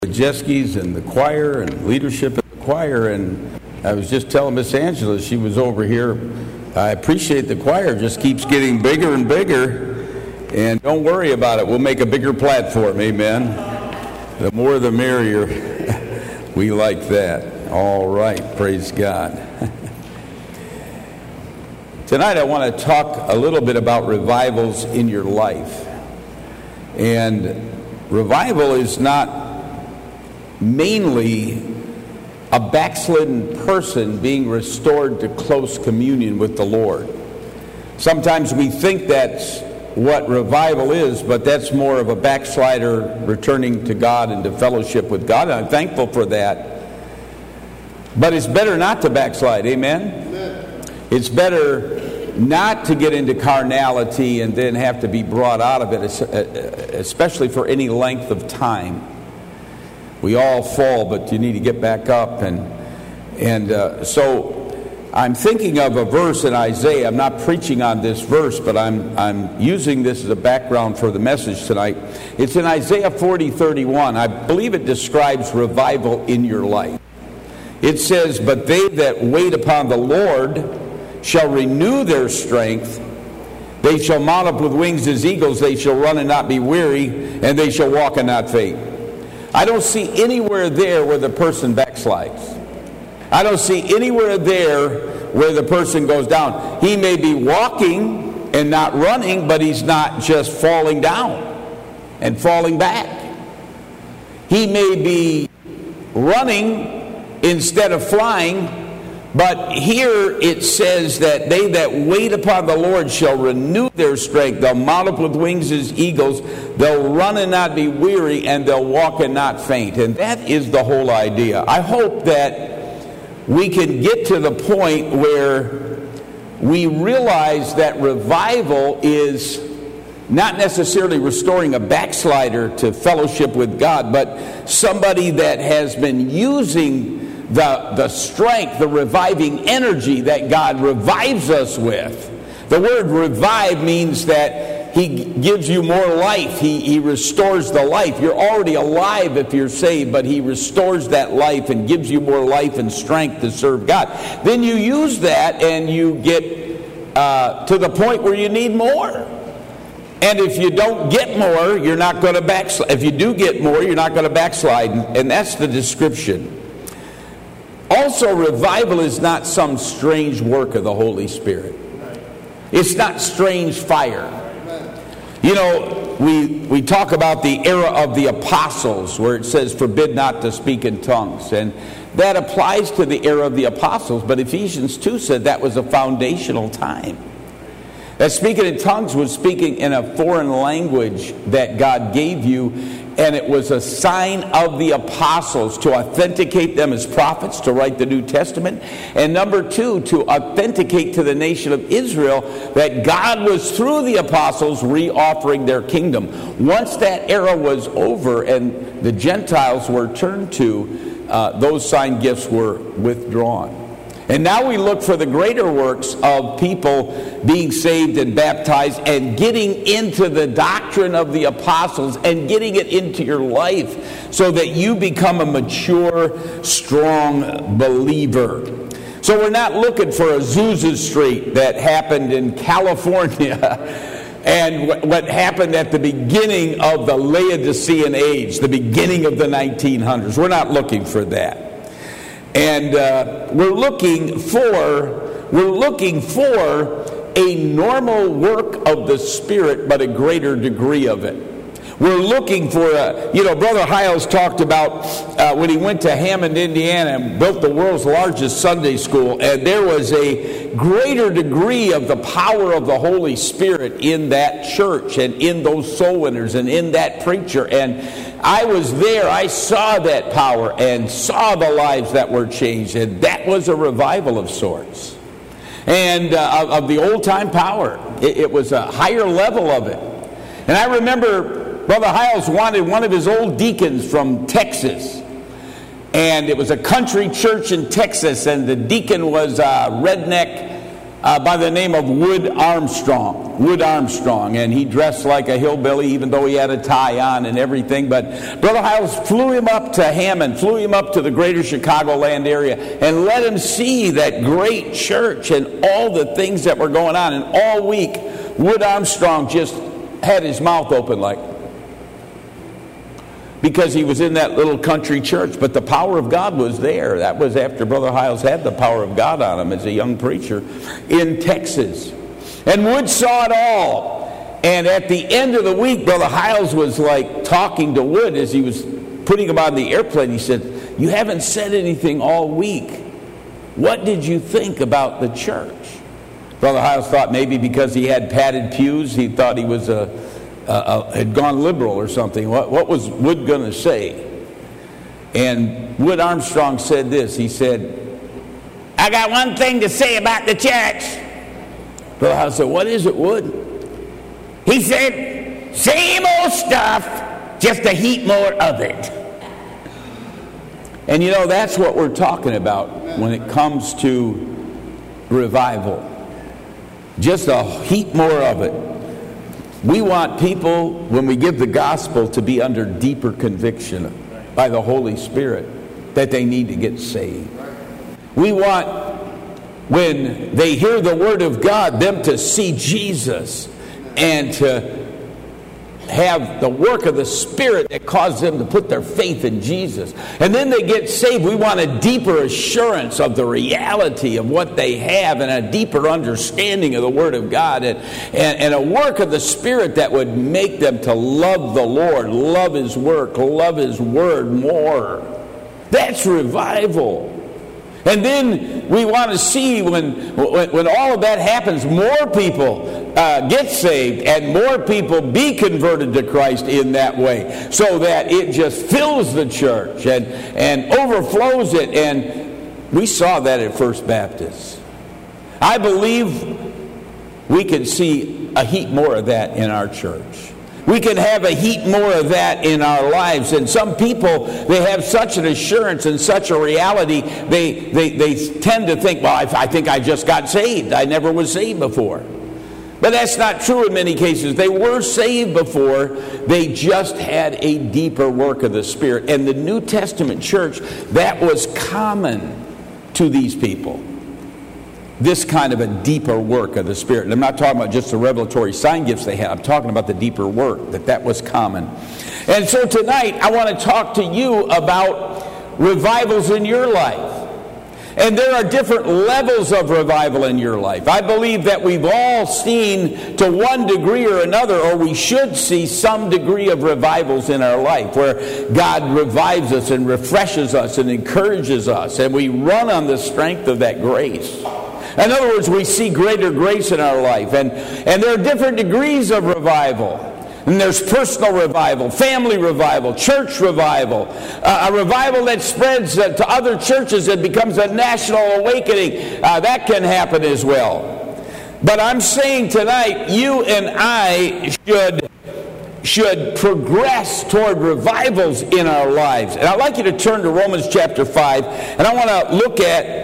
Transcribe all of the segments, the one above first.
the Jeskis and the choir and leadership of the choir, and I was just telling Miss Angela, she was over here, I appreciate the choir, just keeps getting bigger and bigger, and don't worry about it, we'll make a bigger platform, amen. The more the merrier. We like that. All right, praise God. Tonight I want to talk a little bit about revivals in your life. And revival is not mainly a backslidden person being restored to close communion with the Lord. Sometimes we think that's what revival is, but that's more of a backslider returning to God and to fellowship with God, and I'm thankful for that. But it's better not to backslide, amen? Amen. It's better not to get into carnality and then have to be brought out of it, especially for any length of time. We all fall, but you need to get back up. So I'm thinking of a verse in Isaiah. I'm not preaching on this verse, but I'm using this as a background for the message tonight. It's in Isaiah 40:31. I believe it describes revival in your life. It says, "But they that wait upon the Lord shall renew their strength. They shall mount up with wings as eagles. They shall run and not be weary, and they shall walk and not faint." I don't see anywhere there where the person backslides. I don't see anywhere there where the person goes down. He may be walking and not running, but he's not just falling down and falling back. He may be running instead of flying, but here it says that they that wait upon the Lord shall renew their strength. They'll mount up with wings as eagles. They'll run and not be weary, and they'll walk and not faint. And that is the whole idea. I hope that we can get to the point where we realize that revival is not necessarily restoring a backslider to fellowship with God, but somebody that has been using the strength, the reviving energy that God revives us with. The word revive means that He gives you more life. He restores the life. You're already alive if you're saved, but He restores that life and gives you more life and strength to serve God. Then you use that and you get to the point where you need more. And if you don't get more, you're not going to backslide. If you do get more, you're not going to backslide. And that's the description. Also, revival is not some strange work of the Holy Spirit. It's not strange fire. You know, we talk about the era of the apostles, where it says, "Forbid not to speak in tongues." And that applies to the era of the apostles, but Ephesians 2 said that was a foundational time. That speaking in tongues was speaking in a foreign language that God gave you, and it was a sign of the apostles to authenticate them as prophets, to write the New Testament. And number two, to authenticate to the nation of Israel that God was, through the apostles, re-offering their kingdom. Once that era was over and the Gentiles were turned to, those sign gifts were withdrawn. And now we look for the greater works of people being saved and baptized and getting into the doctrine of the apostles and getting it into your life so that you become a mature, strong believer. So we're not looking for Azusa Street that happened in California and what happened at the beginning of the Laodicean age, the beginning of the 1900s. We're not looking for that. And we're looking for a normal work of the Spirit, but a greater degree of it. We're looking for Brother Hiles talked about when he went to Hammond, Indiana, and built the world's largest Sunday school, and there was a greater degree of the power of the Holy Spirit in that church and in those soul winners and in that preacher. And I was there. I saw that power and saw the lives that were changed, and that was a revival of sorts. And of the old-time power. It was a higher level of it. And I remember Brother Hiles wanted one of his old deacons from Texas. And it was a country church in Texas, and the deacon was a redneck by the name of Wood Armstrong. Wood Armstrong. And he dressed like a hillbilly, even though he had a tie on and everything. But Brother Hiles flew him up to Hammond, flew him up to the greater Chicagoland area, and let him see that great church and all the things that were going on. And all week, Wood Armstrong just had his mouth open like, because he was in that little country church. But the power of God was there. That was after Brother Hiles had the power of God on him as a young preacher in Texas. And Wood saw it all. And at the end of the week, Brother Hiles was like talking to Wood as he was putting him on the airplane. He said, "You haven't said anything all week. What did you think about the church?" Brother Hiles thought maybe because he had padded pews, he thought he was had gone liberal or something. What was Wood going to say? And Wood Armstrong said this. He said, "I got one thing to say about the church." Brother Hiles said, "What is it, Wood?" He said, "Same old stuff, just a heap more of it." And you know, that's what we're talking about when it comes to revival. Just a heap more of it. We want people, when we give the gospel, to be under deeper conviction by the Holy Spirit that they need to get saved. We want, when they hear the Word of God, them to see Jesus and to have the work of the Spirit that causes them to put their faith in Jesus. And then they get saved. We want a deeper assurance of the reality of what they have and a deeper understanding of the Word of God and a work of the Spirit that would make them to love the Lord, love His work, love His Word more. That's revival. And then we want to see when all of that happens, more people get saved and more people be converted to Christ in that way, so that it just fills the church and overflows it. And we saw that at First Baptist. I believe we can see a heap more of that in our church. We can have a heap more of that in our lives. And some people, they have such an assurance and such a reality, they tend to think, well, I think I just got saved. I never was saved before. But that's not true in many cases. They were saved before. They just had a deeper work of the Spirit. And the New Testament church, that was common to these people. This kind of a deeper work of the Spirit. And I'm not talking about just the revelatory sign gifts they had. I'm talking about the deeper work, that was common. And so tonight, I want to talk to you about revivals in your life. And there are different levels of revival in your life. I believe that we've all seen, to one degree or another, or we should see some degree of revivals in our life, where God revives us and refreshes us and encourages us, and we run on the strength of that grace. In other words, we see greater grace in our life. And there are different degrees of revival. And there's personal revival, family revival, church revival, a revival that spreads to other churches and becomes a national awakening. That can happen as well. But I'm saying tonight, you and I should progress toward revivals in our lives. And I'd like you to turn to Romans chapter 5, and I want to look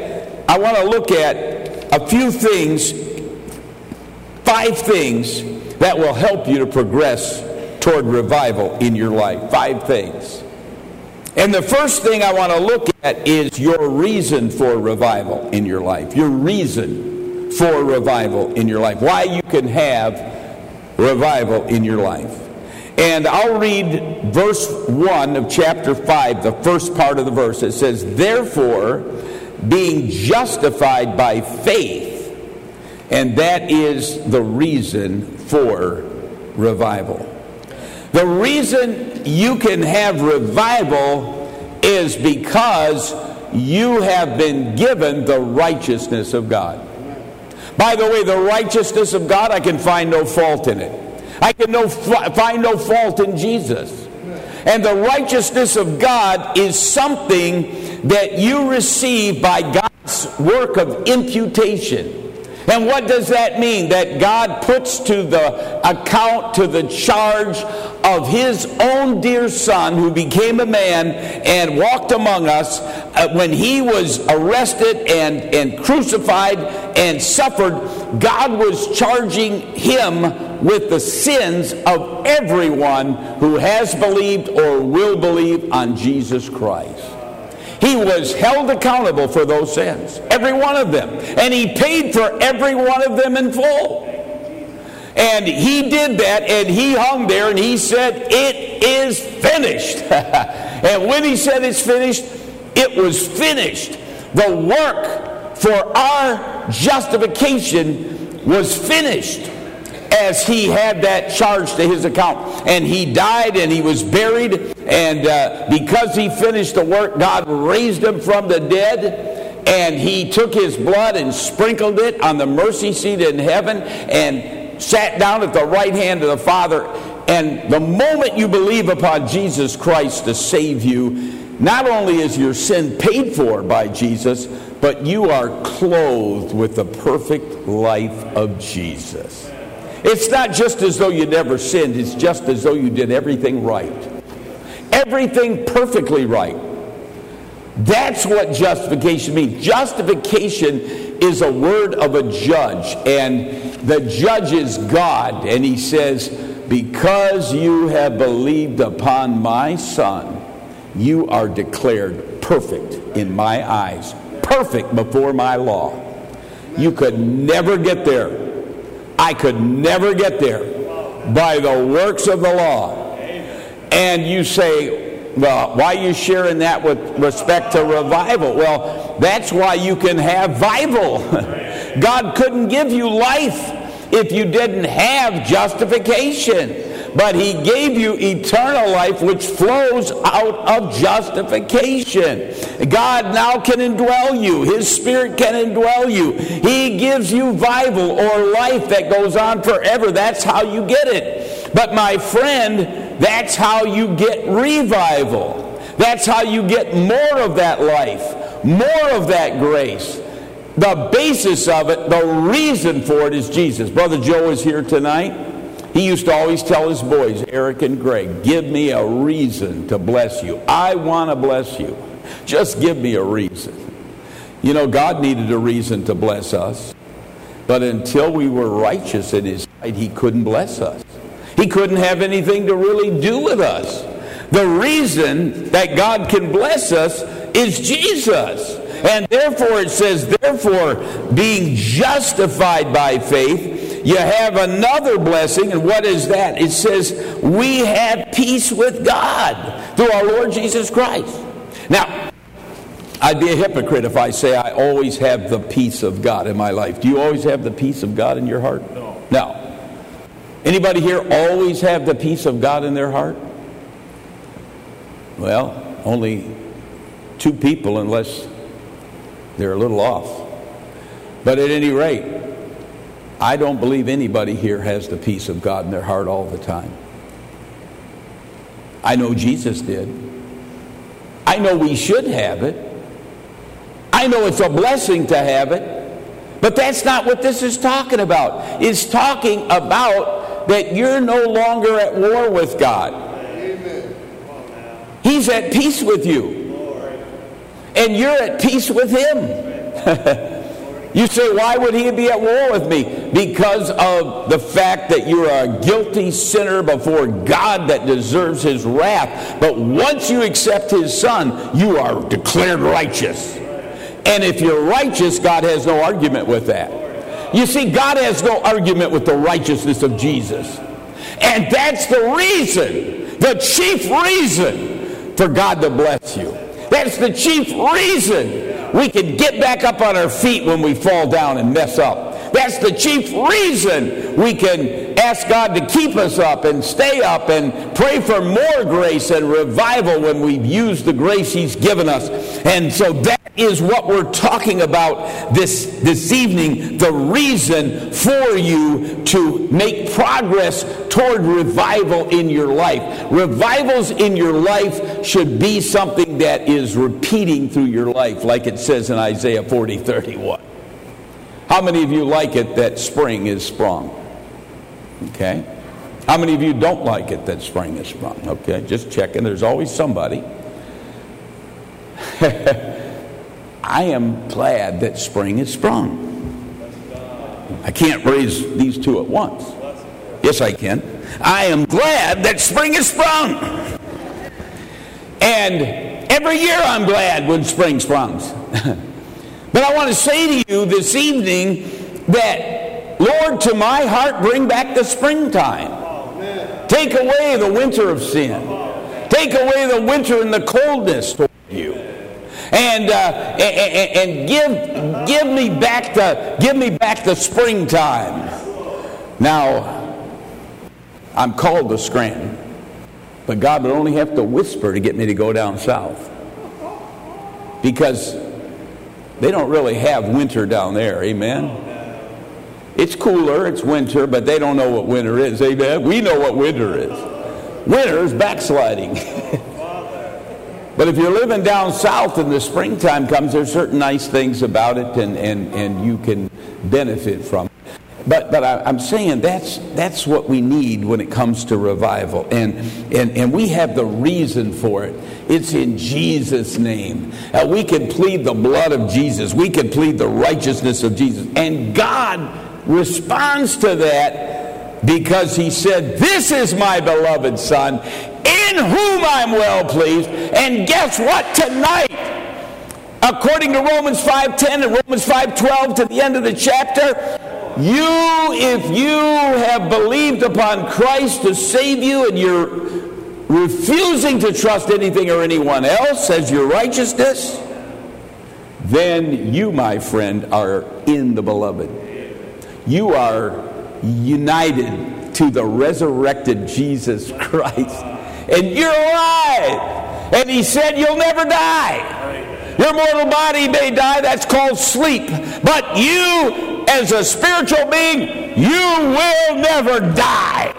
at a few things, 5 things that will help you to progress toward revival in your life. 5 things. And the first thing I want to look at is your reason for revival in your life. Your reason for revival in your life. Why you can have revival in your life. And I'll read verse 1 of chapter 5, the first part of the verse. It says, "Therefore, being justified by faith," and that is the reason for revival. The reason you can have revival is because you have been given the righteousness of God. By the way, the righteousness of God, I can find no fault in it. I can find no fault in Jesus. And the righteousness of God is something that you receive by God's work of imputation. And what does that mean? That God puts to the account, to the charge of His own dear Son, who became a man and walked among us, when he was arrested and crucified and suffered, God was charging him with the sins of everyone who has believed or will believe on Jesus Christ. He was held accountable for those sins, every one of them. And he paid for every one of them in full. And he did that, and he hung there, and he said, "It is finished." And when he said it's finished, it was finished. The work for our justification was finished as he had that charge to his account. And he died and he was buried. And because he finished the work, God raised him from the dead. And he took his blood and sprinkled it on the mercy seat in heaven and sat down at the right hand of the Father. And the moment you believe upon Jesus Christ to save you, not only is your sin paid for by Jesus, but you are clothed with the perfect life of Jesus. It's not just as though you never sinned, it's just as though you did everything right. Everything perfectly right. That's what justification means. Justification is a word of a judge, and the judge is God, and he says, "Because you have believed upon my Son, you are declared perfect in my eyes, perfect before my law." You could never get there. I could never get there by the works of the law. And you say, "Well, why are you sharing that with respect to revival?" Well, that's why you can have vival. God couldn't give you life if you didn't have justification. But he gave you eternal life, which flows out of justification. God now can indwell you. His Spirit can indwell you. He gives you vival, or life that goes on forever. That's how you get it. But my friend, that's how you get revival. That's how you get more of that life, more of that grace. The basis of it, the reason for it, is Jesus. Brother Joe is here tonight. He used to always tell his boys, Eric and Greg, "Give me a reason to bless you. I want to bless you. Just give me a reason." You know, God needed a reason to bless us. But until we were righteous in his sight, he couldn't bless us. He couldn't have anything to really do with us. The reason that God can bless us is Jesus. And therefore it says, therefore, being justified by faith, you have another blessing. And what is that? It says, we have peace with God through our Lord Jesus Christ. Now, I'd be a hypocrite if I say I always have the peace of God in my life. Do you always have the peace of God in your heart? No. Anybody here always have the peace of God in their heart? Well, only two people, unless they're a little off. But at any rate, I don't believe anybody here has the peace of God in their heart all the time. I know Jesus did. I know we should have it. I know it's a blessing to have it. But that's not what this is talking about. It's talking about that you're no longer at war with God. He's at peace with you. And you're at peace with him. You say, why would he be at war with me? Because of the fact that you're a guilty sinner before God that deserves his wrath. But once you accept his Son, you are declared righteous. And if you're righteous, God has no argument with that. You see, God has no argument with the righteousness of Jesus. And that's the reason, the chief reason for God to bless you. That's the chief reason we can get back up on our feet when we fall down and mess up. That's the chief reason we can ask God to keep us up and stay up and pray for more grace and revival when we've used the grace he's given us. And so that is what we're talking about this evening, the reason for you to make progress toward revival in your life. Revivals in your life should be something that is repeating through your life, like it says in Isaiah 40:31. How many of you like it that spring is sprung? Okay. How many of you don't like it that spring is sprung? Okay, just checking. There's always somebody. I am glad that spring has sprung. I can't raise these two at once. Yes, I can. I am glad that spring has sprung. And every year I'm glad when spring sprungs. But I want to say to you this evening that, Lord, to my heart, bring back the springtime. Take away the winter of sin. Take away the winter and the coldness toward you. And give me back the springtime. Now, I'm called to Scranton, but God would only have to whisper to get me to go down south, because they don't really have winter down there. Amen. It's cooler, it's winter, but they don't know what winter is. Amen. We know what winter is. Winter is backsliding. But if you're living down south and the springtime comes, there's certain nice things about it, and you can benefit from it. But I'm saying that's what we need when it comes to revival. And we have the reason for it. It's in Jesus' name. We can plead the blood of Jesus. We can plead the righteousness of Jesus. And God responds to that because he said, "This is my beloved Son, in whom I'm well pleased." And guess what? Tonight, according to Romans 5:10 and Romans 5:12 to the end of the chapter, if you have believed upon Christ to save you, and you're refusing to trust anything or anyone else as your righteousness, then you, my friend, are in the beloved. You are united to the resurrected Jesus Christ. And you're alive. And he said you'll never die. Your mortal body may die. That's called sleep. But you, as a spiritual being, you will never die.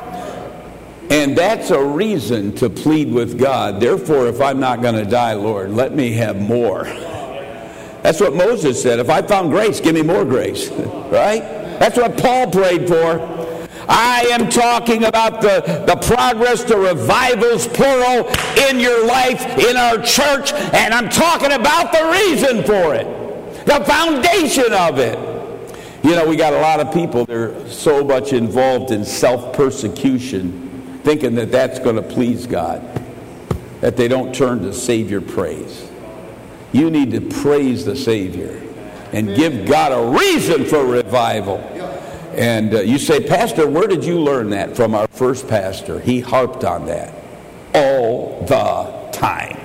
And that's a reason to plead with God. Therefore, if I'm not going to die, Lord, let me have more. That's what Moses said. If I found grace, give me more grace. Right? That's what Paul prayed for. I am talking about the progress to revivals, plural, in your life, in our church, and I'm talking about the reason for it, the foundation of it. You know, we got a lot of people, they're so much involved in self-persecution, thinking that that's going to please God, that they don't turn to Savior praise. You need to praise the Savior and give God a reason for revival. And you say, "Pastor, where did you learn that?" From our first pastor. He harped on that all the time.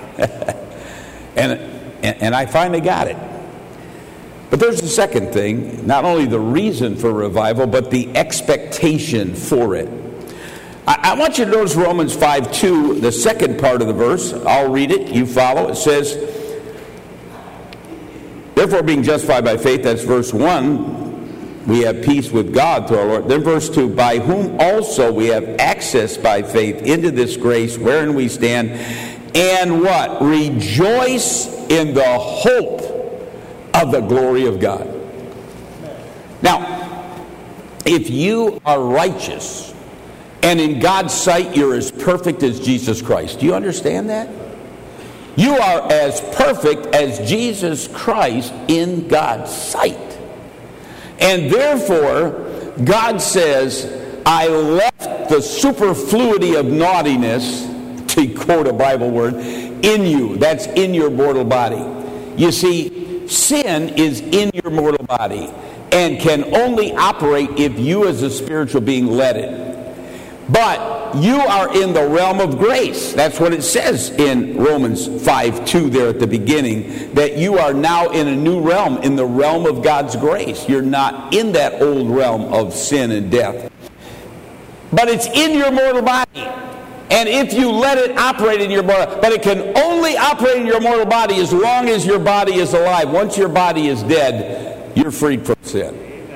and I finally got it. But there's the second thing, not only the reason for revival, but the expectation for it. I want you to notice Romans 5:2, the second part of the verse. I'll read it, you follow. It says, "Therefore, being justified by faith," that's verse 1, "we have peace with God through our Lord." Then verse 2, "by whom also we have access by faith into this grace wherein we stand, and" what? "rejoice in the hope of the glory of God." Now, if you are righteous, and in God's sight you're as perfect as Jesus Christ, do you understand that? You are as perfect as Jesus Christ in God's sight. And therefore, God says, "I left the superfluity of naughtiness," to quote a Bible word, "in you." That's in your mortal body. You see, sin is in your mortal body and can only operate if you as a spiritual being let it. But you are in the realm of grace. That's what it says in Romans 5:2 there at the beginning, that you are now in a new realm, in the realm of God's grace. You're not in that old realm of sin and death. But it's in your mortal body. And if you let it operate in your mortal, but it can only operate in your mortal body as long as your body is alive. Once your body is dead, you're freed from sin.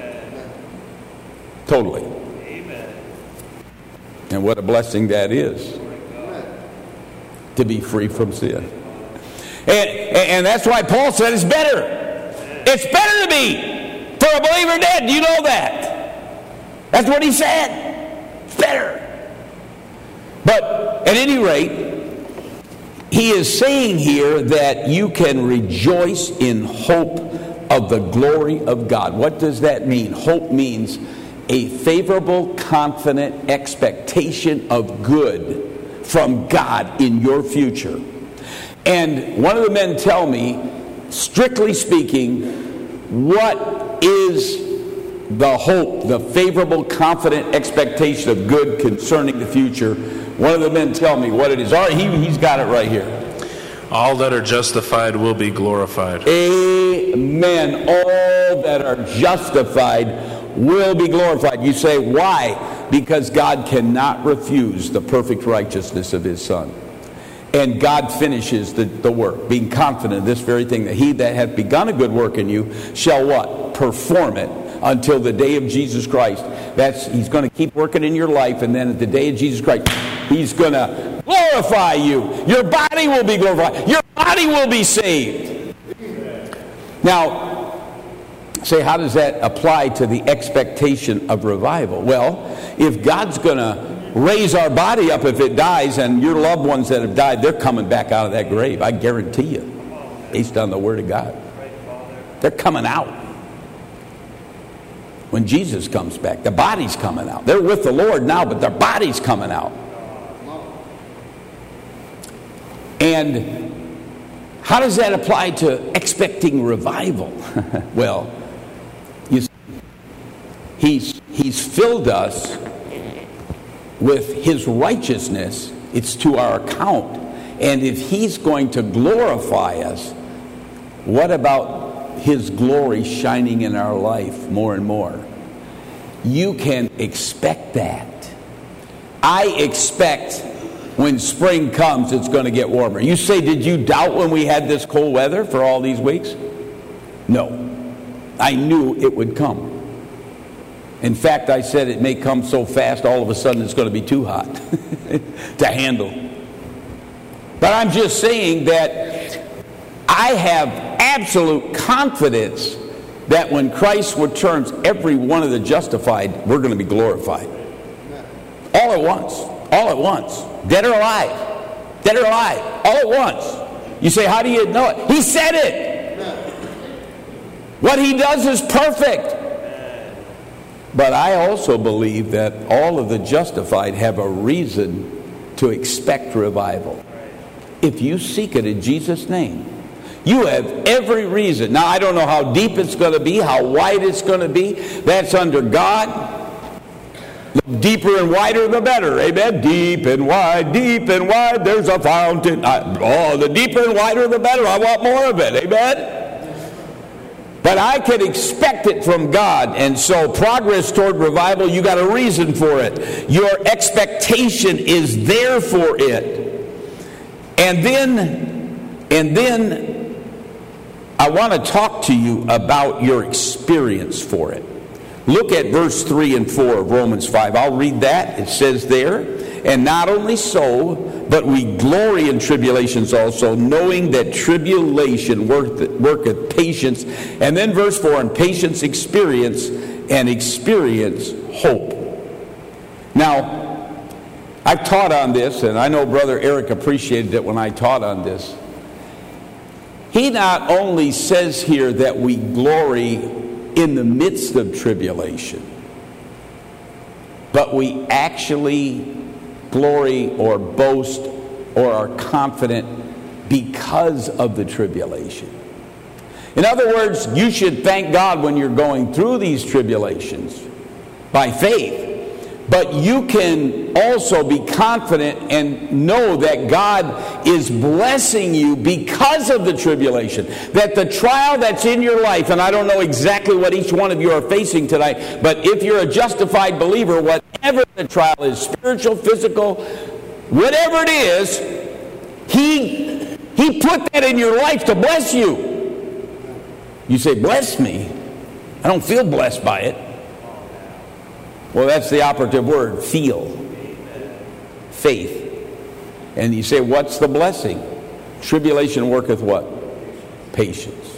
Totally. And what a blessing that is, to be free from sin. And that's why Paul said it's better. It's better to be for a believer dead. Do you know that? That's what he said. It's better. But at any rate, he is saying here that you can rejoice in hope of the glory of God. What does that mean? Hope means a favorable, confident expectation of good from God in your future. And one of the men tell me, strictly speaking, what is the hope, the favorable, confident expectation of good concerning the future? One of the men tell me what it is. All right, he's got it right here. All that are justified will be glorified. Amen. All that are justified will be glorified. You say, why? Because God cannot refuse the perfect righteousness of his Son. And God finishes the work, being confident of this very thing, that he that hath begun a good work in you shall what? Perform it until the day of Jesus Christ. He's going to keep working in your life, and then at the day of Jesus Christ, he's going to glorify you. Your body will be glorified. Your body will be saved. Now, say, how does that apply to the expectation of revival? Well, if God's going to raise our body up if it dies, and your loved ones that have died, they're coming back out of that grave, I guarantee you, based on the Word of God. They're coming out. When Jesus comes back, the body's coming out. They're with the Lord now, but their body's coming out. And how does that apply to expecting revival? Well, you see, he's filled us with his righteousness. It's to our account. And if he's going to glorify us, what about his glory shining in our life more and more? You can expect that. I expect when spring comes, it's going to get warmer. You say, did you doubt when we had this cold weather for all these weeks? No. I knew it would come. In fact, I said it may come so fast, all of a sudden it's going to be too hot to handle. But I'm just saying that I have absolute confidence that when Christ returns, every one of the justified, we're going to be glorified. All at once. All at once. Dead or alive. Dead or alive. All at once. You say, how do you know it? He said it. What he does is perfect. But I also believe that all of the justified have a reason to expect revival. If you seek it in Jesus' name, you have every reason. Now, I don't know how deep it's going to be, how wide it's going to be. That's under God. The deeper and wider, the better. Amen? Deep and wide, there's a fountain. The deeper and wider, the better. I want more of it. Amen? But I can expect it from God. And so progress toward revival, you got a reason for it. Your expectation is there for it. And then I want to talk to you about your experience for it. Look at verse 3 and 4 of Romans 5. I'll read that. It says there, and not only so, but we glory in tribulations also, knowing that tribulation worketh patience. And then verse 4, and patience experience, and experience hope. Now, I've taught on this, and I know Brother Eric appreciated it when I taught on this. He not only says here that we glory in the midst of tribulation, but we actually glory or boast or are confident because of the tribulation. In other words, you should thank God when you're going through these tribulations by faith. But you can also be confident and know that God is blessing you because of the tribulation. That the trial that's in your life, and I don't know exactly what each one of you are facing tonight, but if you're a justified believer, whatever the trial is, spiritual, physical, whatever it is, He put that in your life to bless you. You say, bless me? I don't feel blessed by it. Well, that's the operative word, feel. Faith. And you say, what's the blessing? Tribulation worketh what? Patience.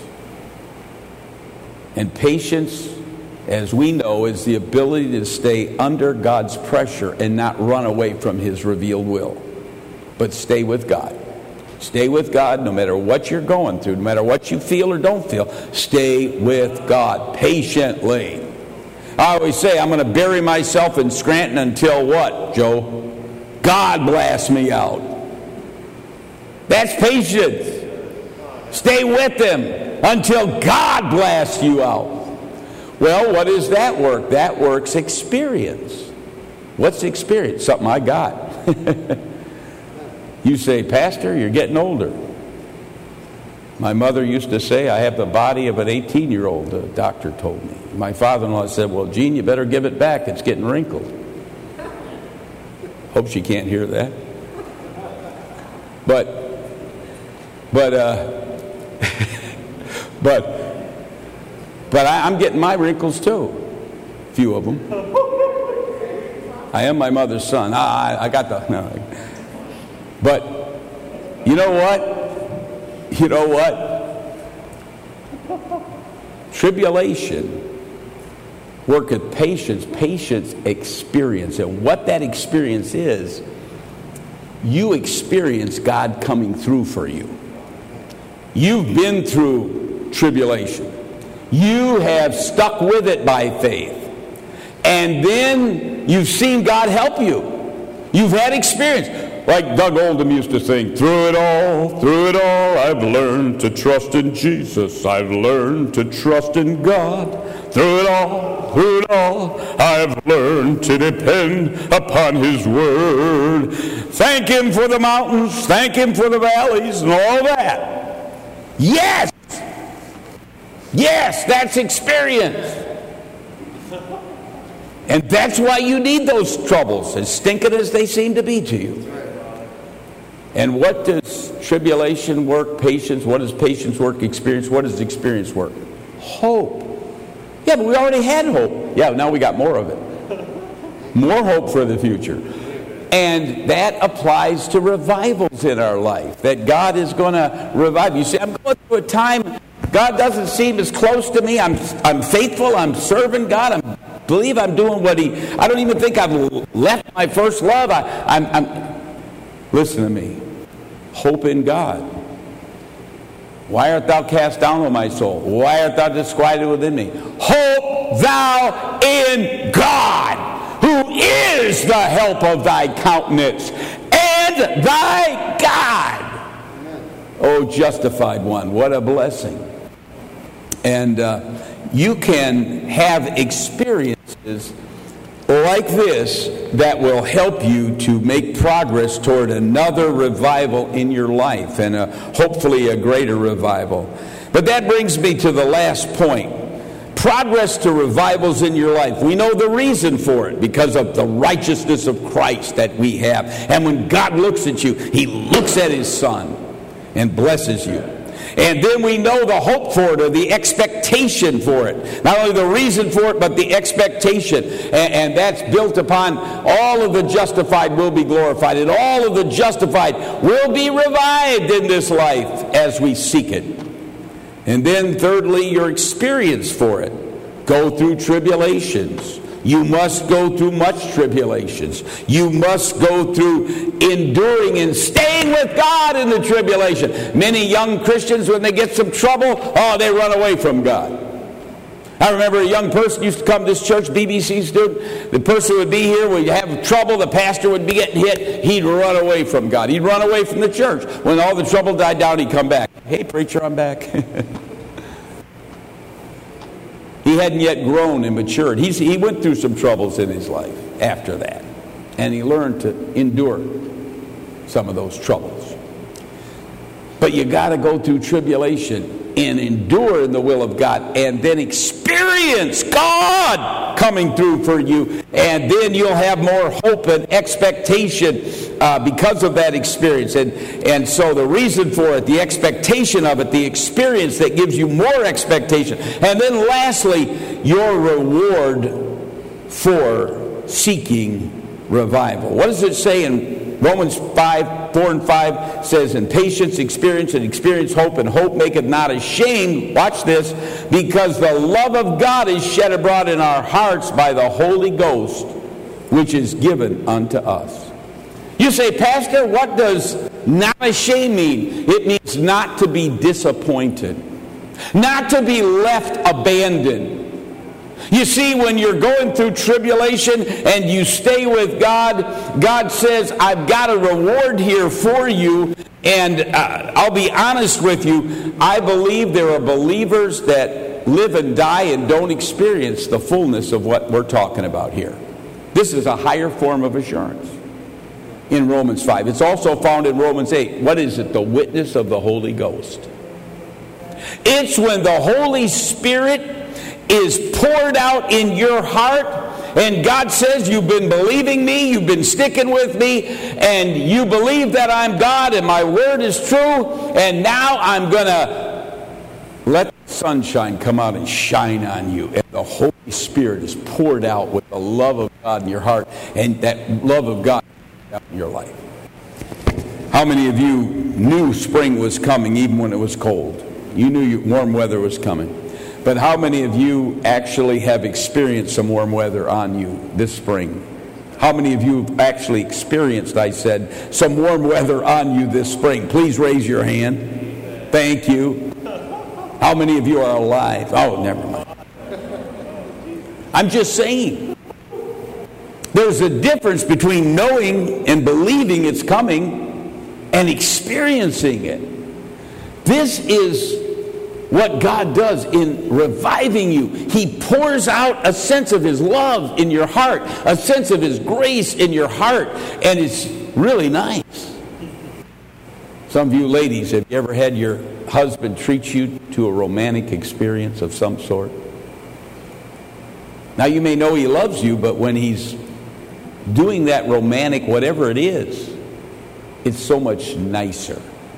And patience, as we know, is the ability to stay under God's pressure and not run away from His revealed will, but stay with God. Stay with God no matter what you're going through, no matter what you feel or don't feel. Stay with God patiently. I always say I'm going to bury myself in Scranton until what, Joe? God blasts me out. That's patience. Stay with Him until God blasts you out. Well, what is that work? That work's experience. What's experience? Something I got. You say, Pastor, you're getting older. My mother used to say, I have the body of an 18-year-old, the doctor told me. My father-in-law said, well, Gene, you better give it back. It's getting wrinkled. Hope she can't hear that. But I'm getting my wrinkles too. A few of them. I am my mother's son. I got the... No. But you know what? You know what? Tribulation worketh patience, patience experience. And what that experience is, you experience God coming through for you. You've been through tribulation. You have stuck with it by faith. And then you've seen God help you. You've had experience. Like Doug Oldham used to sing, through it all, I've learned to trust in Jesus. I've learned to trust in God. Through it all, I've learned to depend upon His Word. Thank Him for the mountains, thank Him for the valleys and all that. Yes! Yes, that's experience. And that's why you need those troubles, as stinking as they seem to be to you. And what does tribulation work? Patience. What does patience work? Experience. What does experience work? Hope. Yeah, but we already had hope. Yeah, now we got more of it. More hope for the future. And that applies to revivals in our life. That God is going to revive. You see, I'm going through a time, God doesn't seem as close to me. I'm faithful. I'm serving God. I believe I'm doing what I don't even think I've left my first love. Listen to me. Hope in God. Why art thou cast down, O my soul? Why art thou disquieted within me? Hope thou in God, who is the help of thy countenance and thy God. Oh, justified one, what a blessing. And you can have experiences like this that will help you to make progress toward another revival in your life, and hopefully a greater revival. But that brings me to the last point. Progress to revivals in your life. We know the reason for it because of the righteousness of Christ that we have. And when God looks at you, He looks at His Son and blesses you. And then we know the hope for it, or the expectation for it. Not only the reason for it, but the expectation. And that's built upon all of the justified will be glorified. And all of the justified will be revived in this life as we seek it. And then thirdly, your experience for it. Go through tribulations. You must go through much tribulations. You must go through enduring and staying with God in the tribulation. Many young Christians, when they get some trouble, they run away from God. I remember a young person used to come to this church, BBC student. The person would be here, we'd have trouble, the pastor would be getting hit. He'd run away from God. He'd run away from the church. When all the trouble died down, he'd come back. Hey, preacher, I'm back. He hadn't yet grown and matured. He went through some troubles in his life after that. And he learned to endure some of those troubles. But you got to go through tribulation and endure in the will of God, and then experience God coming through for you. And then you'll have more hope and expectation because of that experience. And so the reason for it, the expectation of it, the experience that gives you more expectation. And then lastly, your reward for seeking revival. What does it say in Romans 5:4-5 says, "And patience, experience, and experience hope, and hope maketh not ashamed." Watch this. "Because the love of God is shed abroad in our hearts by the Holy Ghost, which is given unto us." You say, Pastor, what does not ashamed mean? It means not to be disappointed, not to be left abandoned. You see, when you're going through tribulation and you stay with God, God says, I've got a reward here for you. And I'll be honest with you, I believe there are believers that live and die and don't experience the fullness of what we're talking about here. This is a higher form of assurance in Romans 5. It's also found in Romans 8. What is it? The witness of the Holy Ghost. It's when the Holy Spirit is poured out in your heart, and God says, you've been believing me, you've been sticking with me, and you believe that I'm God and my word is true, and now I'm going to let the sunshine come out and shine on you. And the Holy Spirit is poured out with the love of God in your heart, and that love of God in your life. How many of you knew spring was coming even when it was cold? You knew warm weather was coming. But how many of you actually have experienced some warm weather on you this spring? How many of you have actually experienced, I said, some warm weather on you this spring? Please raise your hand. Thank you. How many of you are alive? Oh, never mind. I'm just saying. There's a difference between knowing and believing it's coming and experiencing it. This is what God does in reviving you. He pours out a sense of His love in your heart, a sense of His grace in your heart, and it's really nice. Some of you ladies, have you ever had your husband treat you to a romantic experience of some sort? Now you may know he loves you, but when he's doing that romantic, whatever it is, it's so much nicer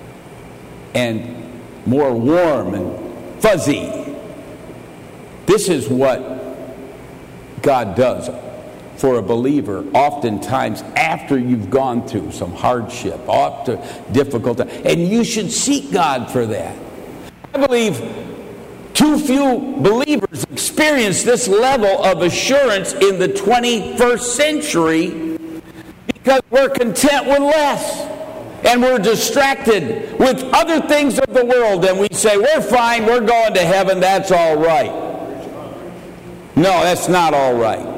and more warm and fuzzy. This is what God does for a believer oftentimes after you've gone through some hardship, after difficult time. And you should seek God for that. I believe too few believers experience this level of assurance in the 21st century because we're content with less. And we're distracted with other things of the world, and we say, we're fine, we're going to heaven, that's all right. No, that's not all right.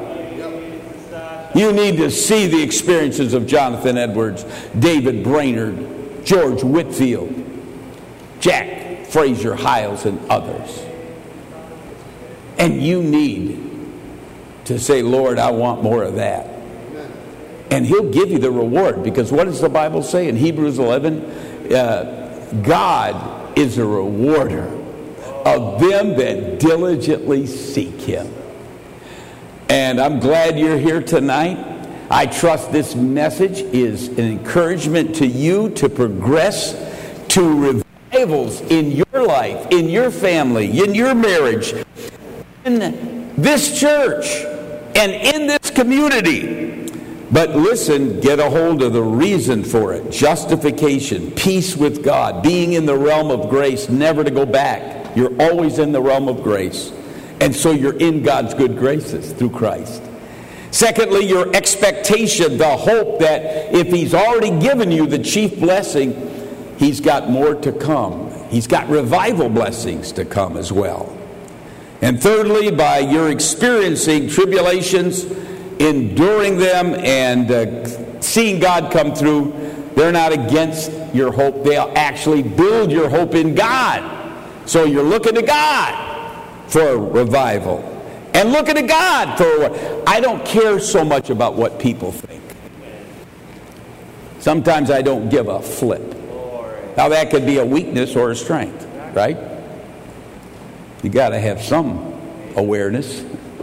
You need to see the experiences of Jonathan Edwards, David Brainerd, George Whitfield, Jack Fraser Hiles, and others. And you need to say, Lord, I want more of that. And He'll give you the reward, because what does the Bible say in Hebrews 11? God is a rewarder of them that diligently seek Him. And I'm glad you're here tonight. I trust this message is an encouragement to you to progress to revivals in your life, in your family, in your marriage, in this church, and in this community. But listen, get a hold of the reason for it. Justification, peace with God, being in the realm of grace, never to go back. You're always in the realm of grace. And so you're in God's good graces through Christ. Secondly, your expectation, the hope that if He's already given you the chief blessing, He's got more to come. He's got revival blessings to come as well. And thirdly, by your experiencing tribulations, enduring them, and seeing God come through, they're not against your hope. They'll actually build your hope in God. So you're looking to God for revival. And looking to God for, I don't care so much about what people think. Sometimes I don't give a flip. Now that could be a weakness or a strength, right? You got to have some awareness.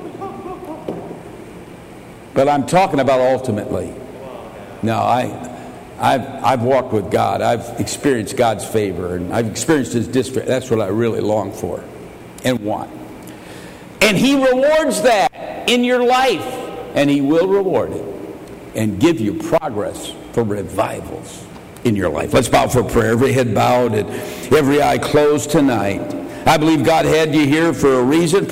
But I'm talking about ultimately. Now, I've walked with God. I've experienced God's favor, and I've experienced His district. That's what I really long for and want. And He rewards that in your life, and He will reward it and give you progress for revivals in your life. Let's bow for prayer. Every head bowed and every eye closed tonight. I believe God had you here for a reason.